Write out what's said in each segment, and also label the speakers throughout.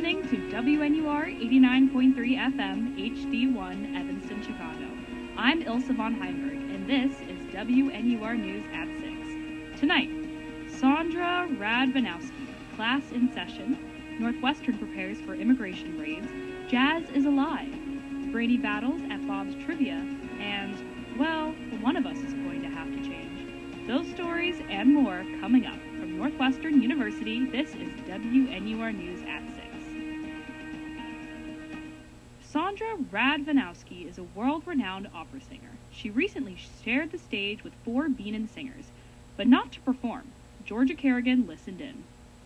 Speaker 1: listening to WNUR 89.3 FM HD1 Evanston, Chicago. I'm Ilse von Heimberg, and this is WNUR News at 6. Tonight, Sandra Radvanowski, class in session, Northwestern prepares for immigration raids, jazz is alive, Brady battles at Bob's Trivia, and, well, one of us is going to have to change. Those stories and more coming up from Northwestern University. This is WNUR News at 6. Sandra Radvanowski is a world-renowned opera singer. She recently shared the stage with 4 Benin singers, but not to perform. Georgia Kerrigan listened in.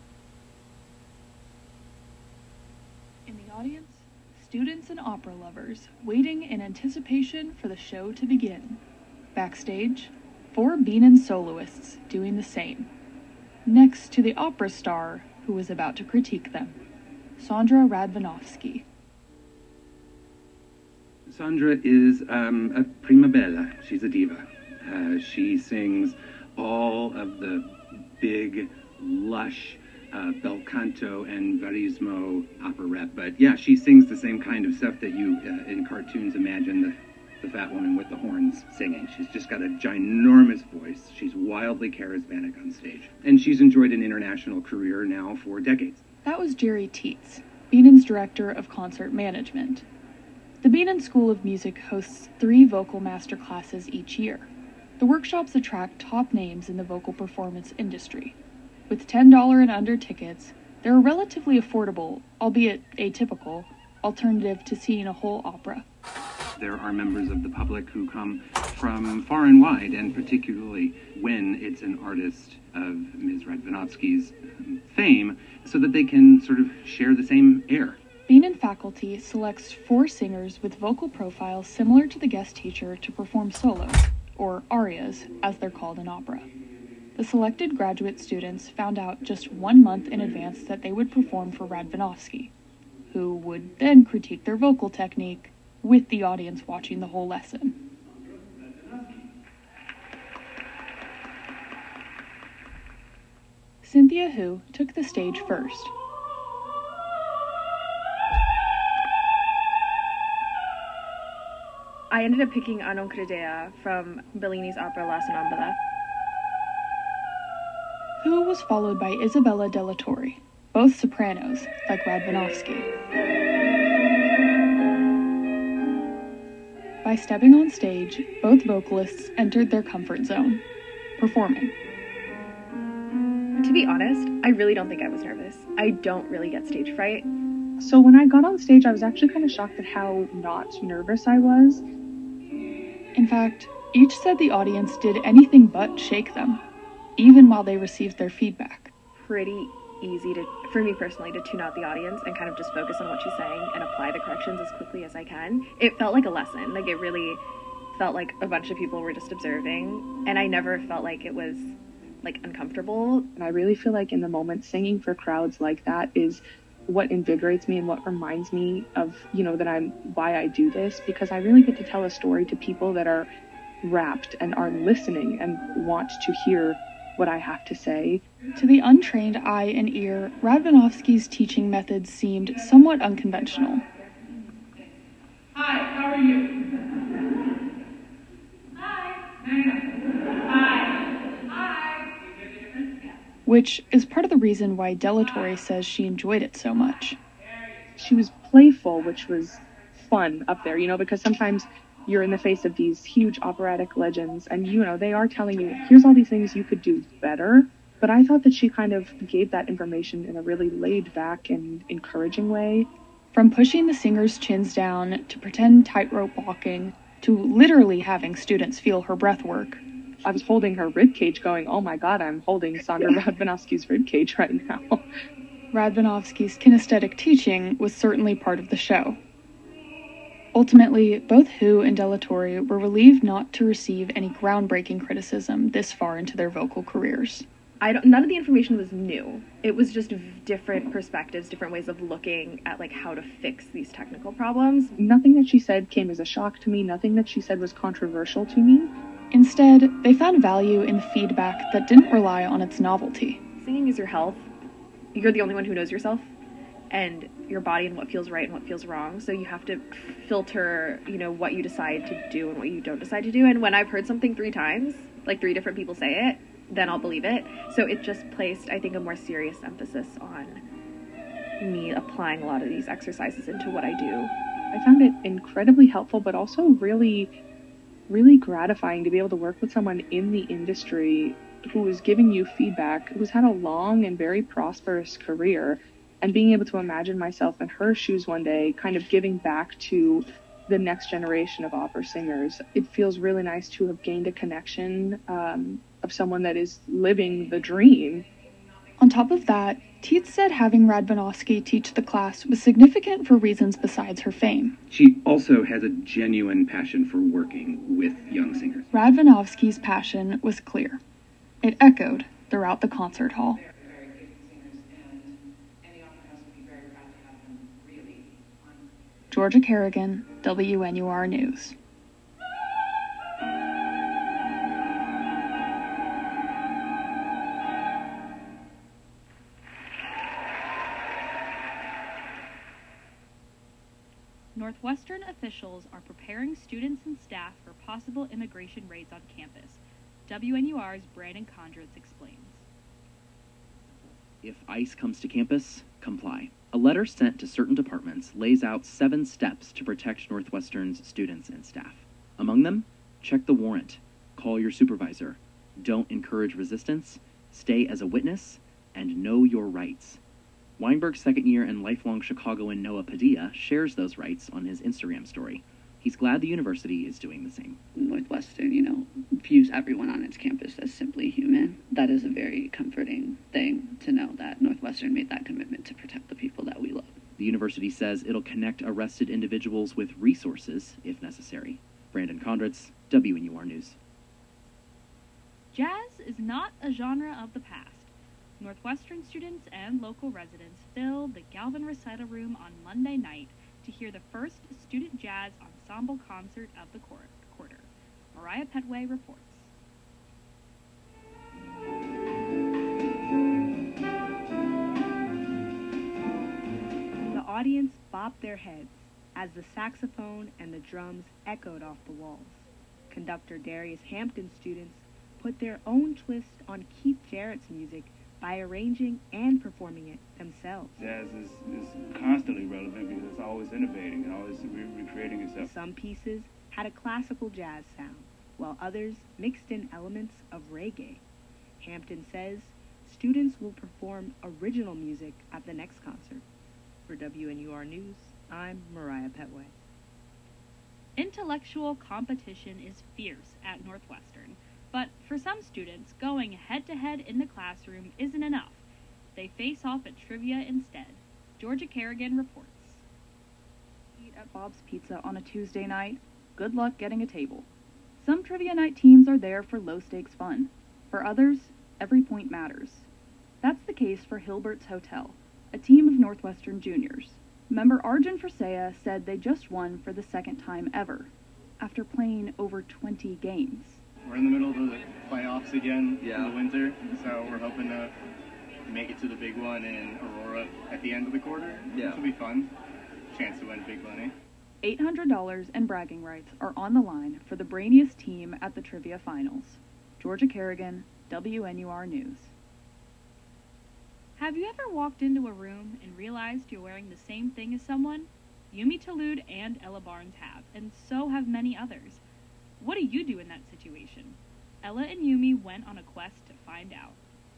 Speaker 1: In the audience, students and opera lovers waiting in anticipation for the show to begin. Backstage, 4 Benin soloists doing the same, next to the opera star who was about to critique them, Sandra Radvanowski.
Speaker 2: Sandra is a prima bella. She's a diva. She sings all of the big, lush bel canto and verismo operette. But yeah, she sings the same kind of stuff that you in cartoons imagine the fat woman with the horns singing. She's just got a ginormous voice. She's wildly charismatic on stage. And she's enjoyed an international career now for decades.
Speaker 1: That was Jerry Tietz, Benin's Director of Concert Management. The Benin School of Music hosts 3 vocal master classes each year. The workshops attract top names in the vocal performance industry. With $10 and under tickets, they're a relatively affordable, albeit atypical, alternative to seeing a whole opera.
Speaker 2: There are members of the public who come from far and wide, and particularly when it's an artist of Ms. Radvanowski's fame, so that they can sort of share the same air.
Speaker 1: Benin faculty selects 4 singers with vocal profiles similar to the guest teacher to perform solos, or arias, as they're called in opera. The selected graduate students found out just 1 month in advance that they would perform for Radvanowski, who would then critique their vocal technique with the audience watching the whole lesson. Cynthia Hu took the stage first.
Speaker 3: I ended up picking A non credea from Bellini's opera La Sonnambula.
Speaker 1: Hu was followed by Isabella Della Torre, both sopranos, like Radvanowski. By stepping on stage, both vocalists entered their comfort zone, performing.
Speaker 3: To be honest, I really don't think I was nervous. I don't really get stage fright.
Speaker 4: So when I got on stage, I was actually kind of shocked at how not nervous I was.
Speaker 1: In fact, each said the audience did anything but shake them, even while they received their feedback.
Speaker 3: Pretty easy for me personally to tune out the audience and kind of just focus on what she's saying and apply the corrections as quickly as I can. It felt like a lesson. Like, it really felt like a bunch of people were just observing, and I never felt like it was like uncomfortable.
Speaker 4: And I really feel like in the moment, singing for crowds like that is what invigorates me and what reminds me of, that why I do this, because I really get to tell a story to people that are rapt and are listening and want to hear what I have to say.
Speaker 1: To the untrained eye and ear, Radvanowski's teaching methods seemed somewhat unconventional.
Speaker 5: Hi, how are you? Hi. Hi.
Speaker 1: Which is part of the reason why Della Torre says she enjoyed it so much.
Speaker 4: She was playful, which was fun up there, because sometimes you're in the face of these huge operatic legends and, they are telling you, here's all these things you could do better. But I thought that she kind of gave that information in a really laid back and encouraging way.
Speaker 1: From pushing the singers' chins down to pretend tightrope walking to literally having students feel her breath work.
Speaker 4: I was holding her ribcage going, oh my God, I'm holding Sandra Radvanowski's ribcage right now.
Speaker 1: Radvanowski's kinesthetic teaching was certainly part of the show. Ultimately, both Hu and Della Torre were relieved not to receive any groundbreaking criticism this far into their vocal careers.
Speaker 3: None of the information was new. It was just different perspectives, different ways of looking at how to fix these technical problems.
Speaker 4: Nothing that she said came as a shock to me. Nothing that she said was controversial to me.
Speaker 1: Instead, they found value in the feedback that didn't rely on its novelty.
Speaker 3: Singing is your health. You're the only one who knows yourself. and your body and what feels right and what feels wrong. So you have to filter, what you decide to do and what you don't decide to do. And when I've heard something 3 times, like 3 different people say it, then I'll believe it. So it just placed, I think, a more serious emphasis on me applying a lot of these exercises into what I do.
Speaker 4: I found it incredibly helpful, but also really, really gratifying to be able to work with someone in the industry who is giving you feedback, who's had a long and very prosperous career, and being able to imagine myself in her shoes one day, kind of giving back to the next generation of opera singers. It feels really nice to have gained a connection of someone that is living the dream.
Speaker 6: On top of that, Teets said having Radvanovsky teach the class was significant for reasons besides her fame.
Speaker 2: She also has a genuine passion for working with young singers.
Speaker 6: Radvanovsky's passion was clear. It echoed throughout the concert hall. Georgia Kerrigan, WNUR News.
Speaker 1: Northwestern officials are preparing students and staff for possible immigration raids on campus. WNUR's Brandon Condritz explains.
Speaker 7: If ICE comes to campus, comply. A letter sent to certain departments lays out 7 steps to protect Northwestern's students and staff. Among them, check the warrant, call your supervisor, don't encourage resistance, stay as a witness, and know your rights. Weinberg's second year and lifelong Chicagoan Noah Padilla shares those rights on his Instagram story. He's glad the university is doing the same.
Speaker 8: Northwestern, views everyone on its campus as simply human. That is a very comforting thing to know that Northwestern made that commitment to protect the people that we love.
Speaker 7: The university says it'll connect arrested individuals with resources if necessary. Brandon Condritz, WNUR News.
Speaker 1: Jazz is not a genre of the past. Northwestern students and local residents filled the Galvin Recital Room on Monday night to hear the first student jazz ensemble concert of the quarter. Mariah Petway reports.
Speaker 9: The audience bobbed their heads as the saxophone and the drums echoed off the walls. Conductor Darius Hampton's students put their own twist on Keith Jarrett's music by arranging and performing it themselves.
Speaker 10: Jazz is constantly relevant because it's always innovating and always recreating itself.
Speaker 9: Some pieces had a classical jazz sound, while others mixed in elements of reggae. Hampton says students will perform original music at the next concert. For WNUR News, I'm Mariah Petway.
Speaker 1: Intellectual competition is fierce at Northwestern. But for some students, going head-to-head in the classroom isn't enough. They face off at trivia instead. Georgia Kerrigan reports.
Speaker 11: Eat at Bob's Pizza on a Tuesday night. Good luck getting a table. Some trivia night teams are there for low-stakes fun. For others, every point matters. That's the case for Hilbert's Hotel, a team of Northwestern juniors. Member Arjun Frasea said they just won for the second time ever, after playing over 20 games.
Speaker 12: We're in the middle of the playoffs again in the winter, so we're hoping to make it to the big one in Aurora at the end of the quarter. This will be fun. Chance to win big money.
Speaker 11: $800 and bragging rights are on the line for the brainiest team at the trivia finals. Georgia Kerrigan, WNUR News.
Speaker 1: Have you ever walked into a room and realized you're wearing the same thing as someone? Yumi Talud and Ella Barnes have, and so have many others. What do you do in that situation? Ella and Yumi went on a quest to find out.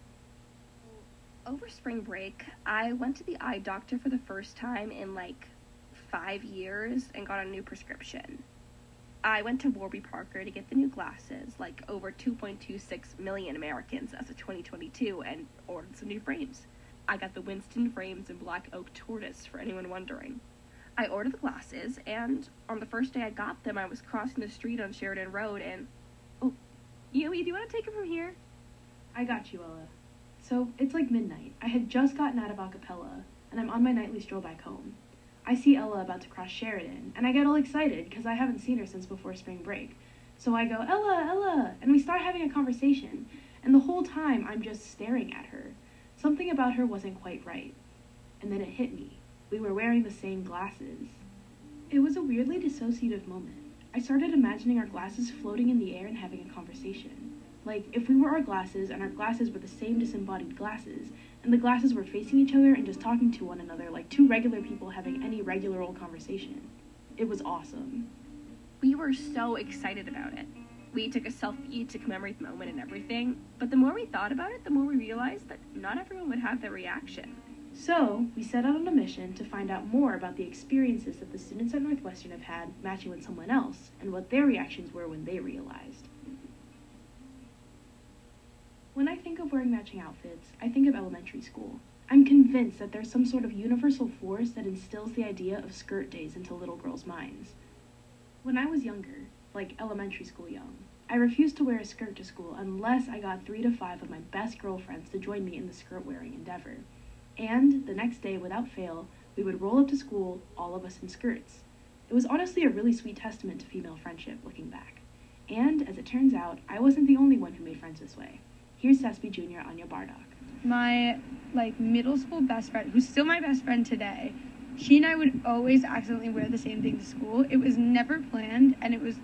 Speaker 13: Over spring break, I went to the eye doctor for the first time in 5 years and got a new prescription. I went to Warby Parker to get the new glasses, like over 2.26 million Americans as of 2022, and ordered some new frames. I got the Winston frames in black oak tortoise, for anyone wondering. I ordered the glasses, and on the first day I got them, I was crossing the street on Sheridan Road, and... Oh, Yumi, do you want to take it from here?
Speaker 14: I got you, Ella. So, it's like midnight. I had just gotten out of a cappella, and I'm on my nightly stroll back home. I see Ella about to cross Sheridan, and I get all excited, because I haven't seen her since before spring break. So I go, Ella, Ella, and we start having a conversation, and the whole time I'm just staring at her. Something about her wasn't quite right. And then it hit me. We were wearing the same glasses. It was a weirdly dissociative moment. I started imagining our glasses floating in the air and having a conversation. Like, if we were our glasses and our glasses were the same disembodied glasses, and the glasses were facing each other and just talking to one another like two regular people having any regular old conversation. It was awesome.
Speaker 13: We were so excited about it. We took a selfie to commemorate the moment and everything, but the more we thought about it, the more we realized that not everyone would have that reaction.
Speaker 14: So, we set out on a mission to find out more about the experiences that the students at Northwestern have had matching with someone else, and what their reactions were when they realized. When I think of wearing matching outfits, I think of elementary school. I'm convinced that there's some sort of universal force that instills the idea of skirt days into little girls' minds. When I was younger, like elementary school young, I refused to wear a skirt to school unless I got 3 to 5 of my best girlfriends to join me in the skirt-wearing endeavor. And the next day, without fail, we would roll up to school, all of us in skirts. It was honestly a really sweet testament to female friendship, looking back. And, as it turns out, I wasn't the only one who made friends this way. Here's CESB Junior Anya Bardock.
Speaker 15: My, middle school best friend, who's still my best friend today, she and I would always accidentally wear the same thing to school. It was never planned, and it was,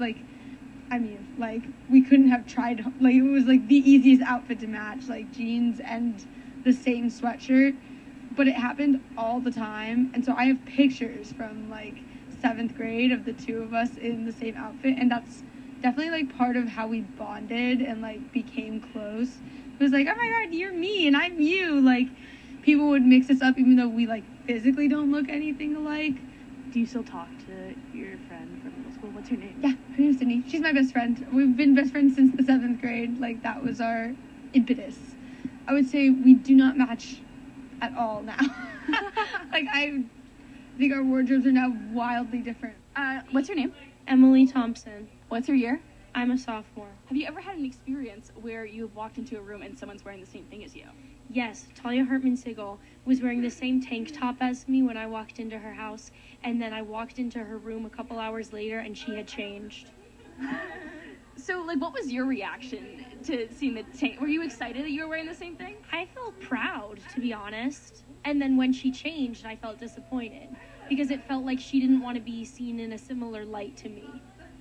Speaker 15: we couldn't have tried, it was, the easiest outfit to match, jeans and the same sweatshirt. But it happened all the time, and so I have pictures from 7th grade of the two of us in the same outfit, and that's definitely part of how we bonded and became close. It was oh my god, you're me and I'm you. People would mix us up even though we physically don't look anything alike.
Speaker 14: Do you still talk to your friend from middle school? What's her name?
Speaker 15: Yeah, her name's Sydney. She's my best friend. We've been best friends since the 7th grade. That was our impetus. I would say we do not match at all now. I think our wardrobes are now wildly different.
Speaker 16: What's your name?
Speaker 17: Emily Thompson.
Speaker 16: What's your year?
Speaker 17: I'm a sophomore.
Speaker 16: Have you ever had an experience where you have walked into a room and someone's wearing the same thing as you?
Speaker 17: Yes, Talia Hartman-Sigel was wearing the same tank top as me when I walked into her house, and then I walked into her room a couple hours later and she had changed.
Speaker 16: So, what was your reaction to seeing the tank? Were you excited that you were wearing the same thing?
Speaker 17: I felt proud, to be honest. And then when she changed, I felt disappointed because it felt like she didn't want to be seen in a similar light to me.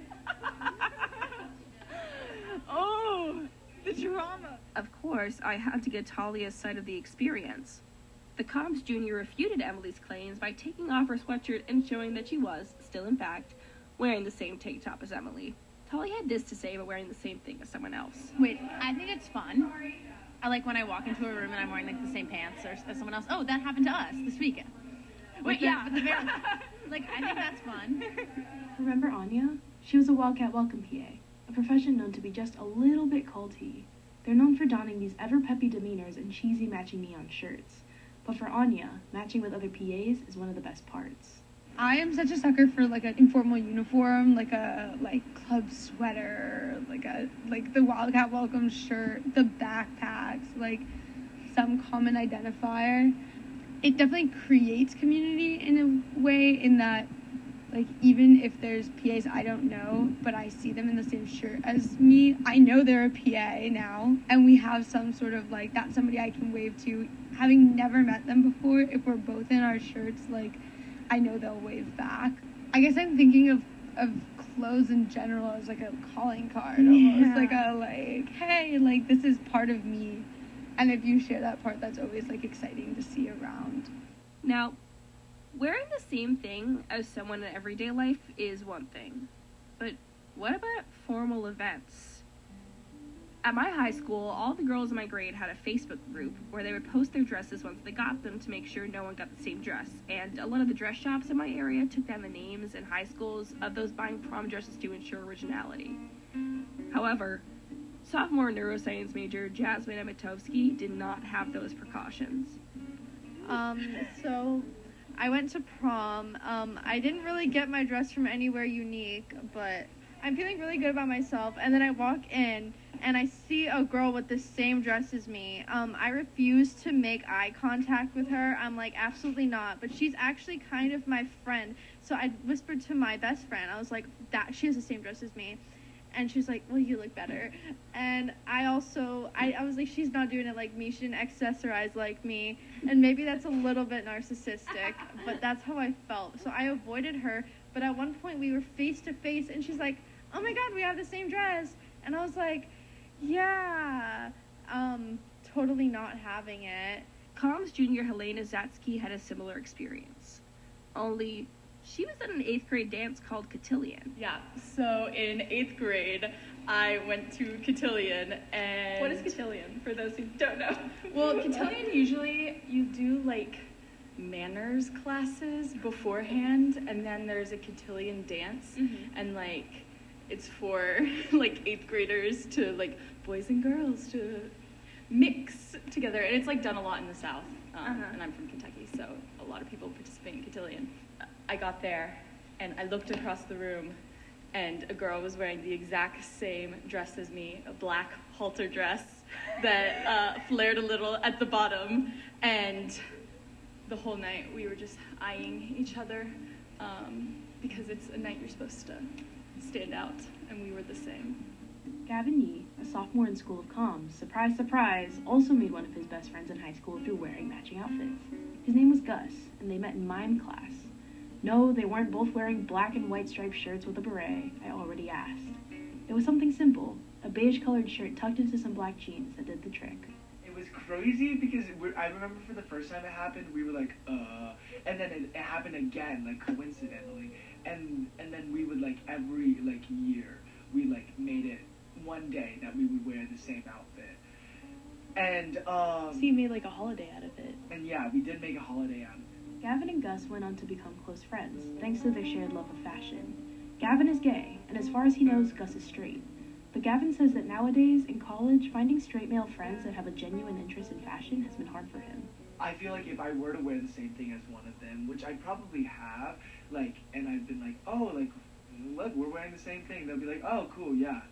Speaker 16: Oh, the drama.
Speaker 13: Of course, I had to get Talia's side of the experience. The Comps Junior refuted Emily's claims by taking off her sweatshirt and showing that she was, still in fact, wearing the same tank top as Emily. Talia had this to say about wearing the same thing as someone else.
Speaker 18: Wait, I think it's fun. I like when I walk into a room and I'm wearing the same pants as someone else. Oh, that happened to us this weekend. I think that's fun.
Speaker 14: Remember Anya? She was a Wildcat Welcome PA, a profession known to be just a little bit culty. They're known for donning these ever-peppy demeanors and cheesy matching neon shirts. But for Anya, matching with other PAs is one of the best parts.
Speaker 15: I am such a sucker for an informal uniform, a club sweater, the Wildcat Welcome shirt, the backpacks, some common identifier. It definitely creates community in a way in that even if there's PAs I don't know, but I see them in the same shirt as me, I know they're a PA now, and we have some sort of that's somebody I can wave to. Having never met them before, if we're both in our shirts, I know they'll wave back. I guess I'm thinking of clothes in general as a calling card, almost hey, this is part of me. And if you share that part, that's always exciting to see around.
Speaker 13: Now, wearing the same thing as someone in everyday life is one thing, but what about formal events? At my high school, all the girls in my grade had a Facebook group where they would post their dresses once they got them to make sure no one got the same dress, and a lot of the dress shops in my area took down the names in high schools of those buying prom dresses to ensure originality. However, sophomore neuroscience major Jasmine Amitovsky did not have those precautions.
Speaker 19: So I went to prom. I didn't really get my dress from anywhere unique, but I'm feeling really good about myself. And then I walk in and I see a girl with the same dress as me. I refuse to make eye contact with her. I'm absolutely not. But she's actually kind of my friend. So I whispered to my best friend. I was that she has the same dress as me. And she was like, well, you look better. And I was like, she's not doing it like me. She didn't accessorize like me. And maybe that's a little bit narcissistic, but that's how I felt. So I avoided her. But at one point we were face to face and she's like, oh my God, we have the same dress. And I was like, yeah, totally not having it.
Speaker 13: Comms junior Helena Zatsky had a similar experience. Only she was at an 8th grade dance called Cotillion.
Speaker 20: Yeah, so in 8th grade, I went to Cotillion, and...
Speaker 16: What is Cotillion, for those who don't know?
Speaker 20: Well, Cotillion, usually you do, like, manners classes beforehand, and then there's a Cotillion dance, and, like, it's for, like, 8th graders to, like, boys and girls to mix together, and it's, like, done a lot in the South, and I'm from Kentucky, so a lot of people participate in Cotillion. I got there, and I looked across the room, and a girl was wearing the exact same dress as me, a black halter dress that flared a little at the bottom, and the whole night we were just eyeing each other because it's a night you're supposed to stand out, and we were the same.
Speaker 14: Gavin Yee, a sophomore in School of Comms, surprise, surprise, also made one of his best friends in high school through wearing matching outfits. His name was Gus, and they met in mime class. No, they weren't both wearing black and white striped shirts with a beret, I already asked. It was something simple, a beige-colored shirt tucked into some black jeans that did the trick.
Speaker 21: It was crazy because I remember for the first time it happened, we were like, and then it happened again, like, coincidentally, and then we would, like, every, like, year, we, like, made it one day that we would wear the same outfit. And,
Speaker 14: So you made, like, a holiday out of it.
Speaker 21: And yeah, we did make a holiday out of it.
Speaker 14: Gavin and Gus went on to become close friends, thanks to their shared love of fashion. Gavin is gay, and as far as he knows, Gus is straight. But Gavin says that nowadays, in college, finding straight male friends that have a genuine interest in fashion has been hard for him.
Speaker 21: I feel like if I were to wear the same thing as one of them, which I probably have, like, and I've been like, oh, like, look, we're wearing the same thing, they'll be like, oh, cool, yeah.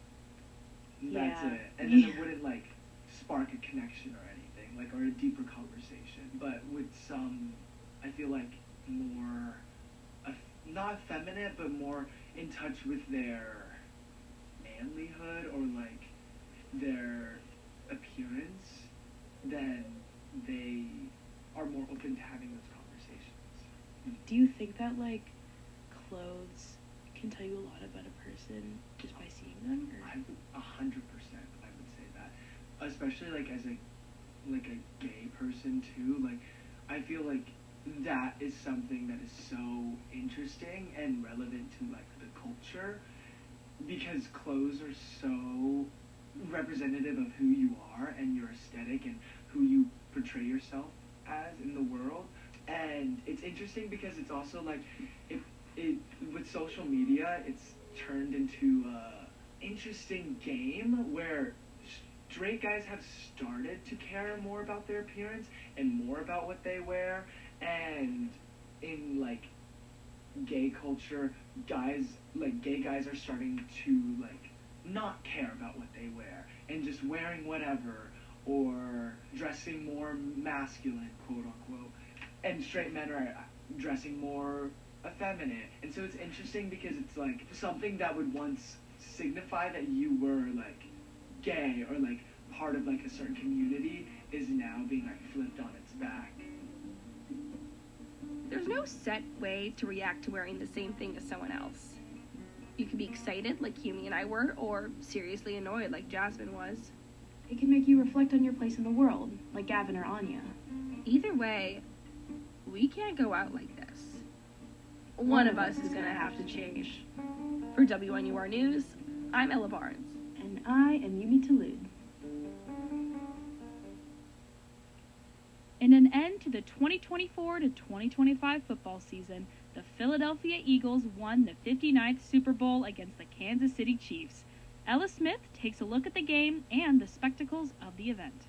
Speaker 21: That's it. And then it wouldn't, like, spark a connection or anything, like, or a deeper conversation. But with some, I feel like more, not effeminate, but more in touch with their manlyhood or like their appearance, then they are more open to having those conversations.
Speaker 14: Do you think that, like, clothes can tell you a lot about a person just by seeing them? Or?
Speaker 21: 100%, I would say that. Especially, like, as a gay person, too. Like, I feel like that is something that is so interesting and relevant to, like, the culture, because clothes are so representative of who you are and your aesthetic and who you portray yourself as in the world. And it's interesting because it's also, like, it with social media, it's turned into a interesting game where straight guys have started to care more about their appearance and more about what they wear. And in, like, gay culture, gay guys are starting to, like, not care about what they wear and just wearing whatever or dressing more masculine, quote unquote. And straight men are dressing more effeminate. And so it's interesting because it's, like, something that would once signify that you were, like, gay or, like, part of, like, a certain community is now being, like, flipped on its back.
Speaker 13: There's no set way to react to wearing the same thing as someone else. You can be excited, like Yumi and I were, or seriously annoyed, like Jasmine was.
Speaker 14: It can make you reflect on your place in the world, like Gavin or Anya.
Speaker 13: Either way, we can't go out like this. One of us is going to have to change. For WNUR News, I'm Ella Barnes.
Speaker 14: And I am Yumi Talud.
Speaker 1: In an end to the 2024 to 2025 football season, the Philadelphia Eagles won the 59th Super Bowl against the Kansas City Chiefs. Ella Smith takes a look at the game and the spectacles of the event.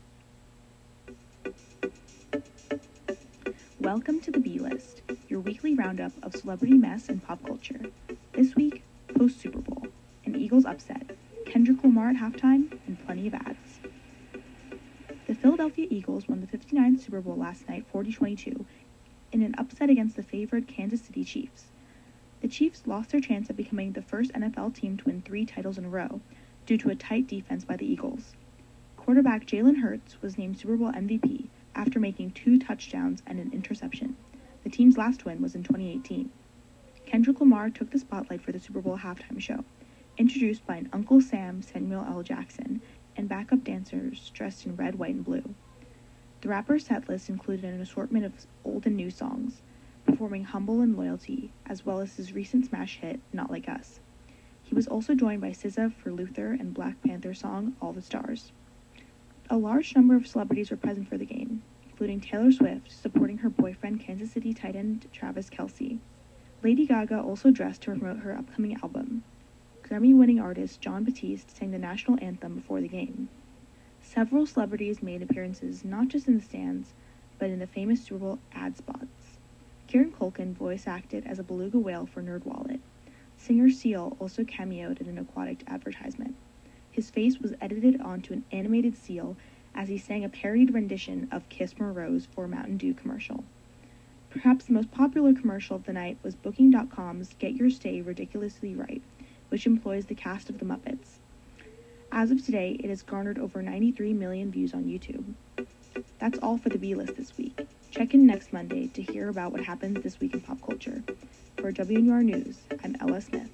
Speaker 22: Welcome to the B-List, your weekly roundup of celebrity mess and pop culture. This week, post-Super Bowl, an Eagles upset, Kendrick Lamar at halftime, and plenty of ads. The Philadelphia Eagles won the 59th Super Bowl last night 40-22 in an upset against the favored Kansas City Chiefs. The Chiefs lost their chance of becoming the first NFL team to win 3 titles in a row due to a tight defense by the Eagles. Quarterback Jalen Hurts was named Super Bowl MVP after making 2 touchdowns and an interception. The team's last win was in 2018. Kendrick Lamar took the spotlight for the Super Bowl halftime show, introduced by an Uncle Sam Samuel L. Jackson and backup dancers dressed in red, white, and blue. The rapper's setlist included an assortment of old and new songs, performing Humble and Loyalty, as well as his recent smash hit, Not Like Us. He was also joined by SZA for Luther and Black Panther's song, All the Stars. A large number of celebrities were present for the game, including Taylor Swift supporting her boyfriend Kansas City tight end Travis Kelce. Lady Gaga also dressed to promote her upcoming album. Grammy-winning artist Jon Batiste sang the national anthem before the game. Several celebrities made appearances not just in the stands, but in the famous Super Bowl ad spots. Kieran Culkin voice acted as a beluga whale for NerdWallet. Singer Seal also cameoed in an aquatic advertisement. His face was edited onto an animated seal as he sang a parodied rendition of Kiss More Rose for a Mountain Dew commercial. Perhaps the most popular commercial of the night was Booking.com's Get Your Stay Ridiculously Right, which employs the cast of The Muppets. As of today, it has garnered over 93 million views on YouTube. That's all for the B-List this week. Check in next Monday to hear about what happens this week in pop culture. For WNUR News, I'm Ella Smith.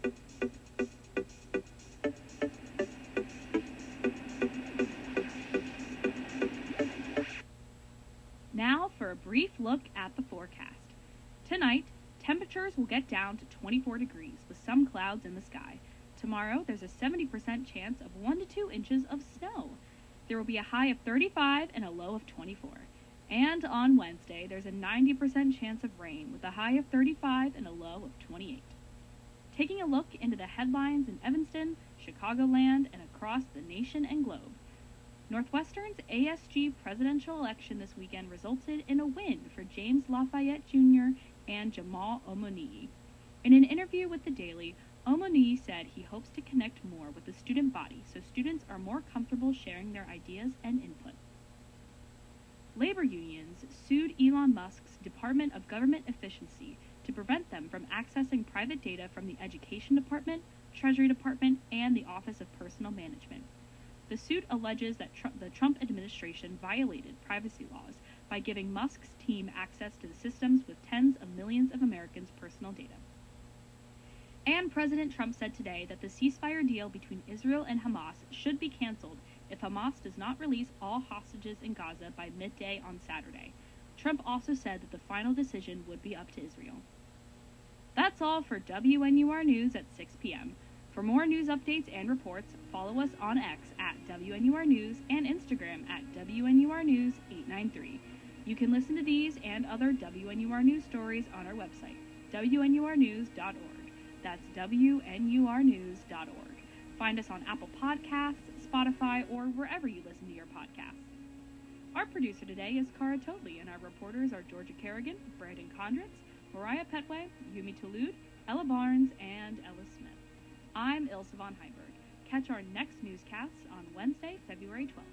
Speaker 1: Now for a brief look at the forecast. Tonight, temperatures will get down to 24 degrees with some clouds in the sky. Tomorrow, there's a 70% chance of 1 to 2 inches of snow. There will be a high of 35 and a low of 24. And on Wednesday, there's a 90% chance of rain with a high of 35 and a low of 28. Taking a look into the headlines in Evanston, Chicagoland, and across the nation and globe. Northwestern's ASG presidential election this weekend resulted in a win for James Lafayette Jr. and Jamal Omoniyi. In an interview with The Daily, Omoniyi said he hopes to connect more with the student body so students are more comfortable sharing their ideas and input. Labor unions sued Elon Musk's Department of Government Efficiency to prevent them from accessing private data from the Education Department, Treasury Department, and the Office of Personnel Management. The suit alleges that the Trump administration violated privacy laws by giving Musk's team access to the systems with tens of millions of Americans' personal data. And President Trump said today that the ceasefire deal between Israel and Hamas should be canceled if Hamas does not release all hostages in Gaza by midday on Saturday. Trump also said that the final decision would be up to Israel. That's all for WNUR News at 6 p.m. For more news updates and reports, follow us on X at WNUR News and Instagram at WNUR News 893. You can listen to these and other WNUR News stories on our website, WNURnews.org. That's WNURnews.org. Find us on Apple Podcasts, Spotify, or wherever you listen to your podcasts. Our producer today is Cara Totley, and our reporters are Georgia Kerrigan, Brandon Condritz, Mariah Petway, Yumi Touloud, Ella Barnes, and Ella Smith. I'm Ilse von Heinberg. Catch our next newscast on Wednesday, February 12th.